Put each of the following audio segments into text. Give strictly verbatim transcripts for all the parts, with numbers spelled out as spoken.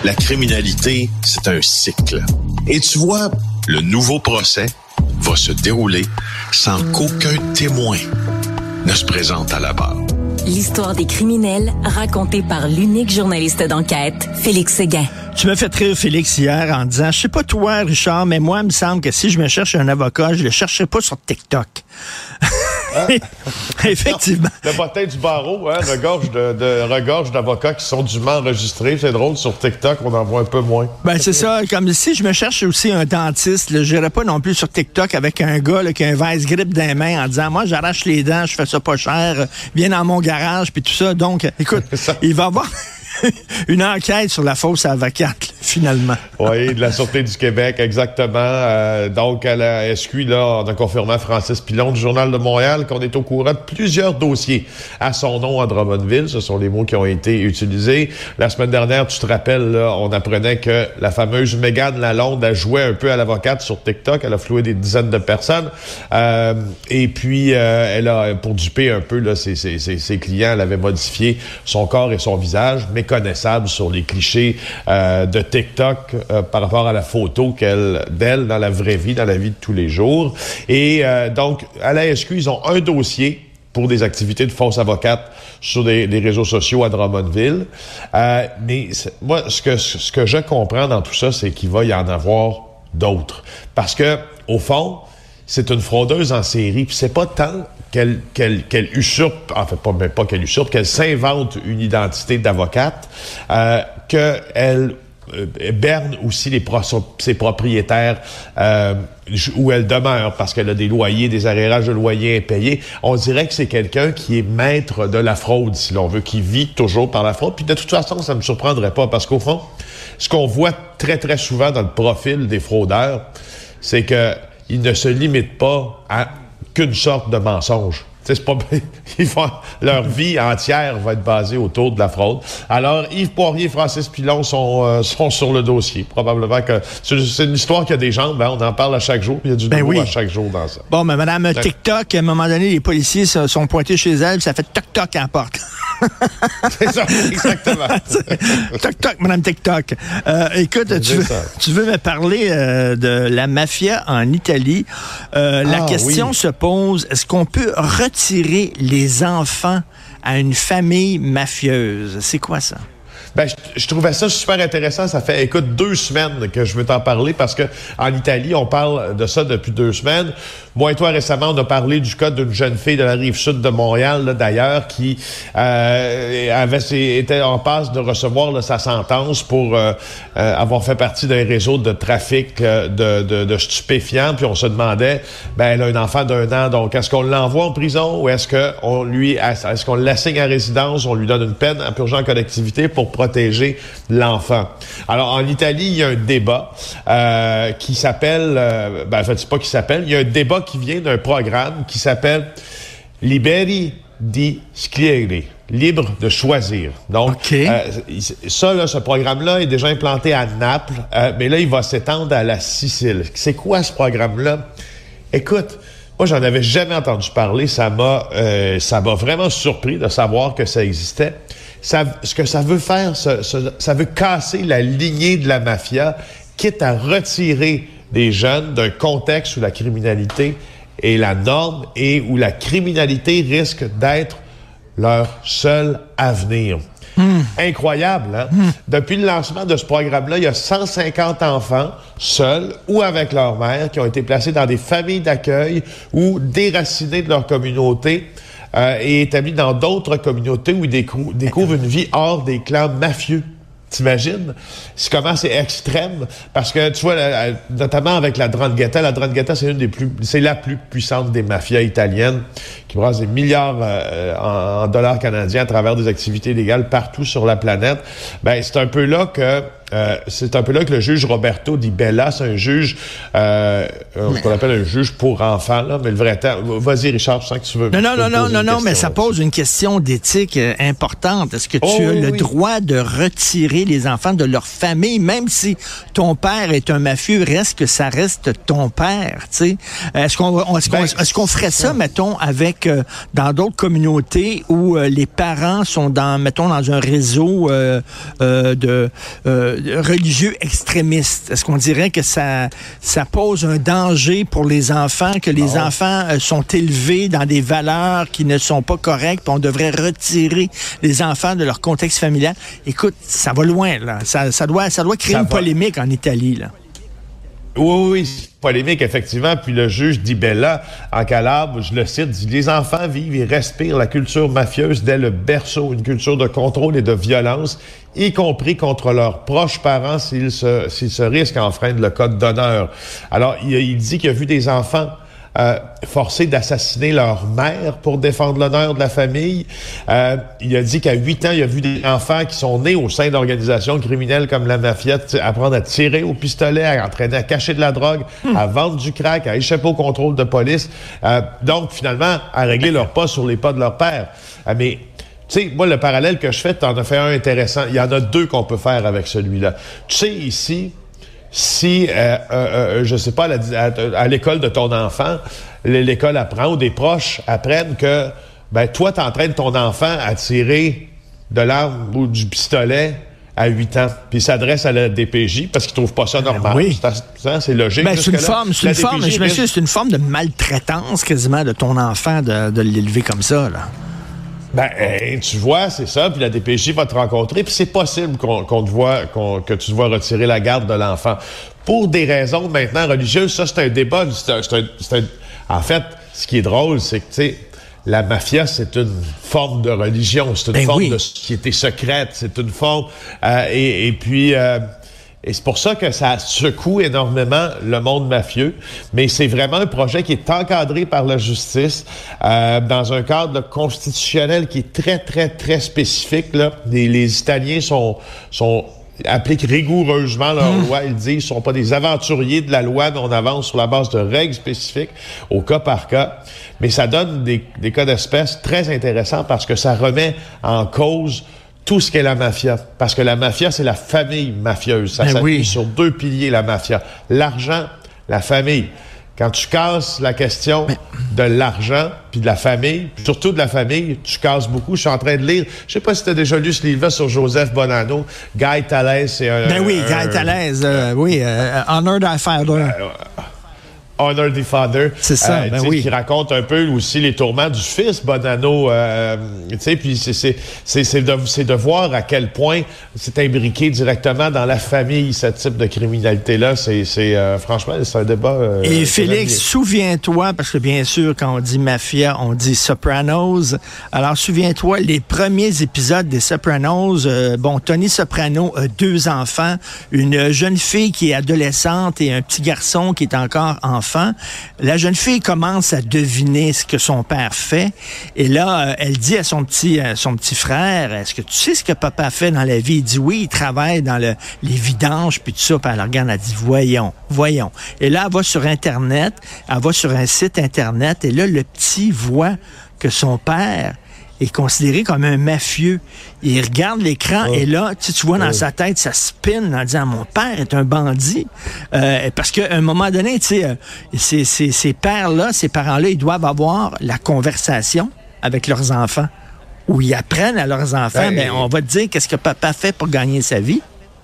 La criminalité, c'est un cycle. Et tu vois, le nouveau procès va se dérouler sans qu'aucun témoin ne se présente à la barre. L'histoire des criminels racontée par l'unique journaliste d'enquête, Félix Séguin. Tu m'as fait rire, Félix, hier en disant, je sais pas toi, Richard, mais moi, il me semble que si je me cherche un avocat, je le chercherai pas sur TikTok. Hein? Effectivement. Non, le bottin du barreau, hein, regorge de, de regorge d'avocats qui sont dûment enregistrés. C'est drôle, sur TikTok, on en voit un peu moins. Ben, c'est ça. Comme si je me cherche aussi un dentiste, je n'irai pas non plus sur TikTok avec un gars là, qui a un vice-grip dans les mains en disant, moi, j'arrache les dents, je fais ça pas cher, viens dans mon garage, puis tout ça. Donc, écoute, il va y avoir une enquête sur la fausse avocate, finalement. Oui, de la Sûreté du Québec, exactement. Euh, donc, à la S Q, là, on a confirmé à Francis Pilon du Journal de Montréal qu'on est au courant de plusieurs dossiers à son nom à Drummondville. Ce sont les mots qui ont été utilisés. La semaine dernière, tu te rappelles, là, on apprenait que la fameuse Mégane Lalonde a joué un peu à l'avocate sur TikTok. Elle a floué des dizaines de personnes. Euh, et puis, euh, elle a, pour duper un peu là, ses, ses, ses, ses clients, elle avait modifié son corps et son visage, méconnaissable sur les clichés euh, de TikTok euh, par rapport à la photo qu'elle d'elle dans la vraie vie, dans la vie de tous les jours. Et euh, donc, à la S Q, ils ont un dossier pour des activités de fausse avocate sur des, des réseaux sociaux à Drummondville. Euh, mais moi, ce que, ce que je comprends dans tout ça, c'est qu'il va y en avoir d'autres. Parce que, au fond, c'est une fraudeuse en série, puis c'est pas tant qu'elle, qu'elle, qu'elle usurpe, en fait, pas, même pas qu'elle usurpe, qu'elle s'invente une identité d'avocate, euh, qu'elle euh, berne aussi les pro- ses propriétaires euh, où elle demeure, parce qu'elle a des loyers, des arrérages de loyers impayés. On dirait que c'est quelqu'un qui est maître de la fraude, si l'on veut, qui vit toujours par la fraude. Puis de toute façon, ça ne me surprendrait pas, parce qu'au fond, ce qu'on voit très, très souvent dans le profil des fraudeurs, c'est que ils ne se limitent pas à qu'une sorte de mensonge. C'est pas, ils font, leur vie entière va être basée autour de la fraude. Alors, Yves Poirier et Francis Pilon sont, euh, sont sur le dossier. Probablement que c'est, c'est une histoire qui a des jambes. Hein, on en parle à chaque jour. Il y a du ben nouveau oui. à chaque jour dans ça. Bon, mais Madame Donc, TikTok, à un moment donné, les policiers sont pointés chez elle, puis ça fait toc-toc à la porte. C'est ça, exactement. Toc-toc, Madame TikTok. Euh, écoute, tu veux, tu veux me parler euh, de la mafia en Italie. Euh, ah, la question oui. se pose, est-ce qu'on peut retirer les enfants à une famille mafieuse? C'est quoi ça? Ben, je, je trouvais ça super intéressant. Ça fait, écoute, deux semaines que je veux t'en parler parce que en Italie, on parle de ça depuis deux semaines. Moi et toi, récemment, on a parlé du cas d'une jeune fille de la Rive-Sud de Montréal, là, d'ailleurs, qui euh, avait ses, était en passe de recevoir là, sa sentence pour euh, euh, avoir fait partie d'un réseau de trafic euh, de, de, de stupéfiants. Puis on se demandait, ben, elle a un enfant d'un an, donc est-ce qu'on l'envoie en prison ou est-ce qu'on lui, est-ce qu'on l'assigne à résidence, on lui donne une peine en purgeant en collectivité pour protéger l'enfant. Alors, en Italie, il y a un débat euh, qui s'appelle... Euh, ben, en fait, c'est pas qui s'appelle. Il y a un débat qui vient d'un programme qui s'appelle Liberi di scegliere, libre de choisir. Donc, okay. euh, ça, là, ce programme-là est déjà implanté à Naples, euh, mais là, il va s'étendre à la Sicile. C'est quoi ce programme-là? Écoute, moi, j'en avais jamais entendu parler. Ça m'a, euh, ça m'a vraiment surpris de savoir que ça existait. Ça, ce que ça veut faire, ça, ça, ça veut casser la lignée de la mafia, quitte à retirer des jeunes d'un contexte où la criminalité est la norme et où la criminalité risque d'être leur seul avenir. Mmh. Incroyable, hein? Mmh. Depuis le lancement de ce programme-là, il y a cent cinquante enfants, seuls ou avec leur mère, qui ont été placés dans des familles d'accueil ou déracinés de leur communauté euh, et établis dans d'autres communautés où ils décou- découvrent une vie hors des clans mafieux. T'imagines? C'est comment c'est extrême. Parce que, tu vois, la, la, notamment avec la 'Ndrangheta, la 'Ndrangheta, c'est une des plus, c'est la plus puissante des mafias italiennes qui brasse des milliards euh, en, en dollars canadiens à travers des activités illégales partout sur la planète. Ben, c'est un peu là que Euh, c'est un peu là que le juge Roberto Di Bella, c'est un juge, euh, ce qu'on appelle un juge pour enfants, là, mais le vrai temps. Vas-y, Richard, je sens que tu veux. Non, non, non, non, non, non, mais ça pose une question d'éthique euh, importante. Est-ce que tu oh, as oui, le oui. droit de retirer les enfants de leur famille, même si ton père est un mafieux, reste que ça reste ton père, tu sais? Est-ce qu'on, on, est-ce qu'on, ben, est-ce qu'on ferait ça, mettons, avec, euh, dans d'autres communautés où euh, les parents sont dans, mettons, dans un réseau euh, euh, de, euh, religieux extrémistes? Est-ce qu'on dirait que ça, ça pose un danger pour les enfants, que les non. enfants euh, sont élevés dans des valeurs qui ne sont pas correctes, puis on devrait retirer les enfants de leur contexte familial? Écoute, ça va loin, là. Ça, ça, doit, ça doit créer ça une va. polémique en Italie, là. Oui, oui, polémique, effectivement. Puis le juge Di Bella, en Calabre, je le cite, dit « Les enfants vivent et respirent la culture mafieuse dès le berceau, une culture de contrôle et de violence, y compris contre leurs proches parents s'ils se, s'ils se risquent à enfreindre le code d'honneur. » Alors, il, il dit qu'il a vu des enfants Euh, forcés d'assassiner leur mère pour défendre l'honneur de la famille. Euh, il a dit qu'à huit ans, il a vu des enfants qui sont nés au sein d'organisations criminelles comme la mafia t- apprendre à tirer au pistolet, à entraîner à cacher de la drogue, mmh. à vendre du crack, à échapper au contrôle de police. Euh, donc, finalement, à régler leurs pas sur les pas de leur père. Euh, mais tu sais, moi, le parallèle que je fais, t'en as fait un intéressant. Il y en a deux qu'on peut faire avec celui-là. Tu sais, ici, si, euh, euh, je sais pas, à, la, à, à l'école de ton enfant, l'école apprend ou des proches apprennent que, ben, toi, t'entraînes ton enfant à tirer de l'arme ou du pistolet à huit ans, puis il s'adresse à la D P J parce qu'il trouve pas ça normal. Oui. C'est, c'est logique. Ben, c'est une là. forme, c'est une forme, je me suis, c'est une forme de maltraitance quasiment de ton enfant de, de l'élever comme ça, là. Ben, hein, tu vois, c'est ça, puis la D P J va te rencontrer, puis c'est possible qu'on, qu'on te voit, qu'on, que tu te vois retirer la garde de l'enfant. Pour des raisons maintenant religieuses, ça, c'est un débat. C'est un, c'est un, c'est un... En fait, ce qui est drôle, c'est que, tu sais, la mafia, c'est une forme de religion, c'est une ben forme oui. de société secrète, c'est une forme... Euh, et, et puis... Euh, Et c'est pour ça que ça secoue énormément le monde mafieux. Mais c'est vraiment un projet qui est encadré par la justice euh, dans un cadre constitutionnel qui est très, très, très spécifique. Là. Les, les Italiens sont... sont appliquent rigoureusement leurs mmh. lois. Ils disent qu'ils ne sont pas des aventuriers de la loi, mais on avance sur la base de règles spécifiques au cas par cas. Mais ça donne des, des cas d'espèce très intéressants parce que ça remet en cause tout ce qu'est la mafia. Parce que la mafia, c'est la famille mafieuse. Ça ben s'appuie oui. sur deux piliers, la mafia. L'argent, la famille. Quand tu casses la question Mais... de l'argent puis de la famille, puis surtout de la famille, tu casses beaucoup. Je suis en train de lire, je sais pas si tu as déjà lu ce livre-là sur Joseph Bonanno. Guy Tallez, c'est un... Ben oui, un, Guy Tallez, euh, oui, euh, Honor the Father. Euh, Honor the Father. C'est ça, euh, ben oui. Qui raconte un peu aussi les tourments du fils Bonanno. Euh, tu sais, puis c'est, c'est, c'est, c'est, de, c'est de voir à quel point c'est imbriqué directement dans la famille, ce type de criminalité-là. C'est, c'est euh, franchement, c'est un débat. Euh, Et Félix, souviens-toi, parce que bien sûr, quand on dit mafia, on dit Sopranos. Alors, souviens-toi, les premiers épisodes des Sopranos, euh, bon, Tony Soprano a deux enfants, une jeune fille qui est adolescente et un petit garçon qui est encore enfant. La jeune fille commence à deviner ce que son père fait. Et là, euh, elle dit à son petit, euh, son petit frère, est-ce que tu sais ce que papa fait dans la vie? Il dit oui, il travaille dans le, les vidanges, puis tout ça. Puis elle regarde, elle dit, voyons, voyons. Et là, elle va sur Internet, elle va sur un site Internet, et là, le petit voit que son père est considéré comme un mafieux. Il regarde l'écran oh. et là, tu, tu vois dans oh. sa tête, ça spin en disant « Mon père est un bandit. Euh, » Parce qu'à un moment donné, tu sais, euh, ces, ces, ces pères-là, ces parents-là, ils doivent avoir la conversation avec leurs enfants. Où ils apprennent à leurs enfants, ben, ben on va te dire qu'est-ce que papa fait pour gagner sa vie.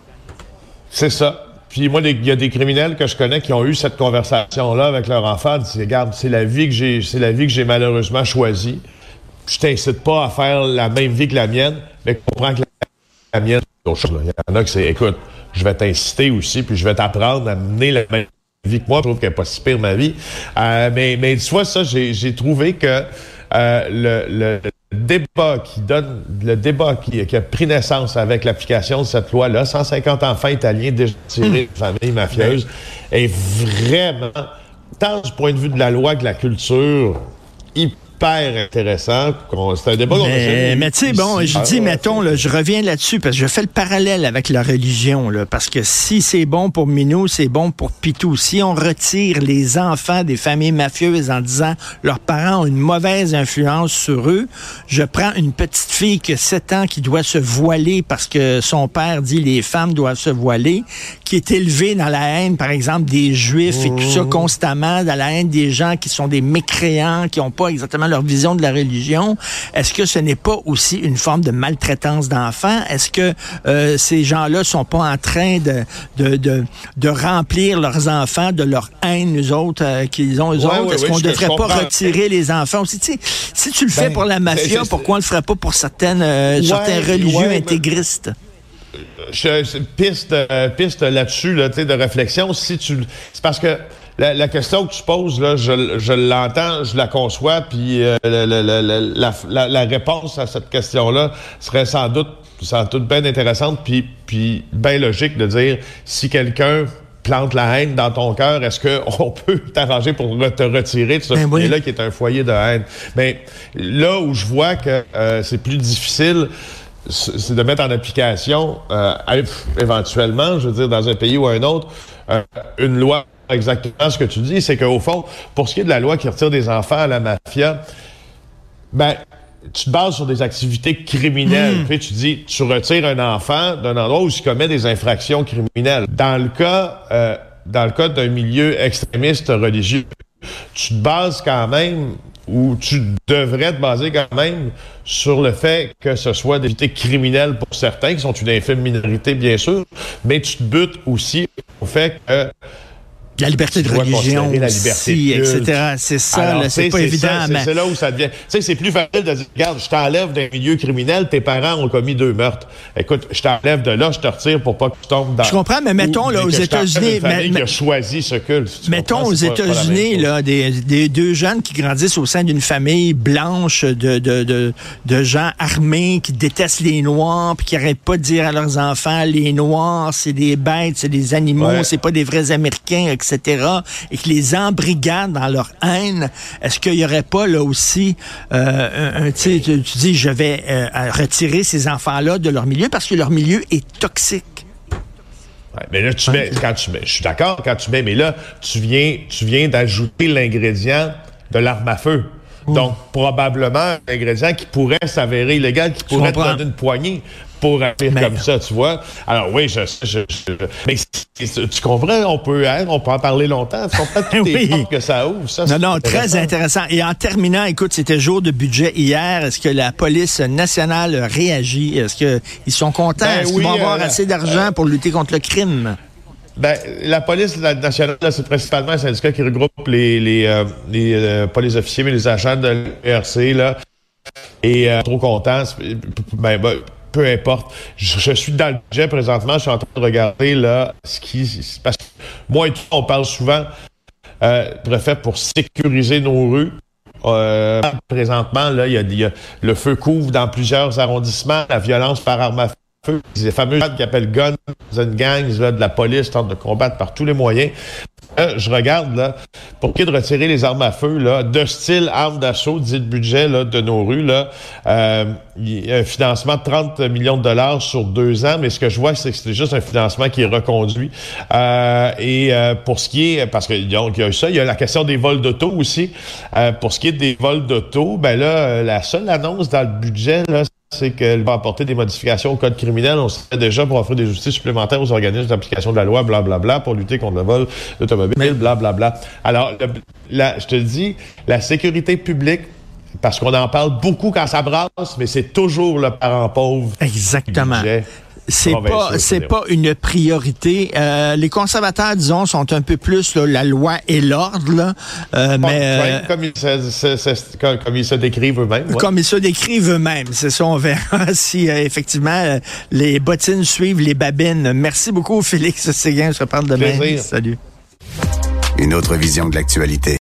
C'est ça. Puis moi, il y a des criminels que je connais qui ont eu cette conversation-là avec leur enfant. Ils disent, regarde, c'est la vie que j'ai, c'est la vie que j'ai malheureusement choisie. Je t'incite pas à faire la même vie que la mienne, mais comprends que la mienne, c'est autre chose. Il y en a qui c'est, écoute, je vais t'inciter aussi, puis je vais t'apprendre à mener la même vie que moi. Je trouve qu'elle n'est pas si pire, ma vie. Euh, mais, mais tu vois, ça, j'ai, j'ai trouvé que euh, le, le débat qui donne, le débat qui, qui a pris naissance avec l'application de cette loi-là, cent cinquante enfants italiens déjà tirés de familles mafieuses, est vraiment, tant du point de vue de la loi que de la culture, hyper intéressant. C'est un débat qu'on a Mais, mais tu sais, bon, je dis, mettons, là, je reviens là-dessus parce que je fais le parallèle avec la religion, là, parce que si c'est bon pour Minou, c'est bon pour Pitou. Si on retire les enfants des familles mafieuses en disant leurs parents ont une mauvaise influence sur eux, je prends une petite fille qui a sept ans qui doit se voiler parce que son père dit les femmes doivent se voiler, qui est élevée dans la haine, par exemple, des Juifs et tout ça constamment, dans la haine des gens qui sont des mécréants, qui n'ont pas exactement leur vision de la religion, est-ce que ce n'est pas aussi une forme de maltraitance d'enfants? Est-ce que euh, ces gens-là sont pas en train de, de, de, de remplir leurs enfants de leur haine, eux autres, euh, qu'ils ont eux ouais, autres? Ouais, est-ce ouais, qu'on je, devrait je pas retirer les enfants aussi? Tu sais, si tu le fais ben, pour la mafia, pourquoi on le ferait pas pour certaines, euh, ouais, certains religieux ouais, intégristes? Je, je, piste, euh, piste là-dessus, là, de réflexion, si tu, c'est parce que la, la question que tu poses, là, je, je l'entends, je la conçois, puis euh, la, la, la, la, la, la réponse à cette question-là serait sans doute, sans doute bien intéressante, puis, puis bien logique de dire, si quelqu'un plante la haine dans ton cœur, est-ce qu'on peut t'arranger pour te retirer de ce ben foyer-là oui. qui est un foyer de haine? Mais là où je vois que euh, c'est plus difficile, c'est de mettre en application, euh, éventuellement, je veux dire, dans un pays ou un autre, euh, une loi. Exactement ce que tu dis, c'est qu'au fond, pour ce qui est de la loi qui retire des enfants à la mafia, ben, tu te bases sur des activités criminelles. Mmh. Puis tu dis, tu retires un enfant d'un endroit où il commet des infractions criminelles. Dans le cas, euh, dans le cas d'un milieu extrémiste religieux, tu te bases quand même, ou tu devrais te baser quand même sur le fait que ce soit des activités criminelles pour certains, qui sont une infime minorité, bien sûr, mais tu te butes aussi au fait que la liberté de religion, la liberté aussi, et cetera. C'est ça, alors, là, c'est pas c'est évident. Ça, mais... C'est là où ça devient... Tu sais, c'est plus facile de dire, regarde, je t'enlève d'un milieu criminel, tes parents ont commis deux meurtres. Écoute, je t'enlève de là, je te retire pour pas que tu tombes dans... Je comprends, mais mettons, là, aux États-Unis... Une famille mais, qui a choisi ce culte. Mettons, aux États-Unis, là, des, des deux jeunes qui grandissent au sein d'une famille blanche de, de, de, de gens armés qui détestent les Noirs puis qui arrêtent pas de dire à leurs enfants, les Noirs, c'est des bêtes, c'est des animaux, ouais. c'est pas des vrais Américains, et cetera, et que les embrigadent dans leur haine, est-ce qu'il n'y aurait pas là aussi, euh, un, un, tu, tu dis, je vais euh, retirer ces enfants-là de leur milieu parce que leur milieu est toxique? Ouais, mais là, tu mets, quand tu mets, je suis d'accord quand tu mets, mais là, tu viens, tu viens d'ajouter l'ingrédient de l'arme à feu. Mmh. Donc, probablement, un ingrédient qui pourrait s'avérer illégal, qui pourrait te donner une poignée pour agir comme ça, tu vois. Alors oui, je, je, je mais tu comprends, on peut, hein, on peut en parler longtemps. Tu comprends toutes les portes que ça ouvre. Ça, non, non, très intéressant. Et en terminant, écoute, c'était jour de budget hier. Est-ce que la police nationale réagit? Est-ce qu'ils sont contents? Ben, Est-ce oui, qu'ils vont avoir euh, assez d'argent euh, pour lutter contre le crime? Ben, la police nationale, là, c'est principalement un syndicat qui regroupe les, les, euh, les euh, pas les officiers, mais les agents de l'U R C, là. Et euh, trop content. Ben, ben, peu importe. Je, je suis dans le budget présentement. Je suis en train de regarder là ce qui... Parce que moi et toi, on parle souvent euh, préfet pour sécuriser nos rues. Euh, présentement, là, il y a, y a le feu couvre dans plusieurs arrondissements. La violence par arme à feu. Les fameux gens qui appellent guns and gangs là, de la police tentent de combattre par tous les moyens. Euh, je regarde, là, pour qu'il y ait de retirer les armes à feu, là, de style armes d'assaut, dit le budget là, de nos rues, là, euh, il y a un financement de trente millions de dollars sur deux ans, mais ce que je vois, c'est que c'est juste un financement qui est reconduit. Euh, et euh, pour ce qui est, parce qu'il y a ça, il y a la question des vols d'auto aussi. Euh, pour ce qui est des vols d'auto, ben là, la seule annonce dans le budget, là, c'est qu'elle va apporter des modifications au code criminel. On sait déjà pour offrir des justices supplémentaires aux organismes d'application de la loi, blablabla, bla, bla, pour lutter contre le vol d'automobile, blablabla. Bla, bla. Alors, le, la, je te dis, la sécurité publique, parce qu'on en parle beaucoup quand ça brasse, mais c'est toujours le parent pauvre. Exactement. C'est oh, pas, c'est pas une priorité. Euh, les conservateurs, disons, sont un peu plus là, la loi et l'ordre, là. Euh, bon, mais euh, comme, ils se, se, se, comme, comme ils se décrivent eux-mêmes. Ouais. Comme ils se décrivent eux-mêmes. C'est ça, on verra si euh, effectivement euh, les bottines suivent les babines. Merci beaucoup, Félix Séguin. Je se reparle demain. Plaisir. Salut. Une autre vision de l'actualité.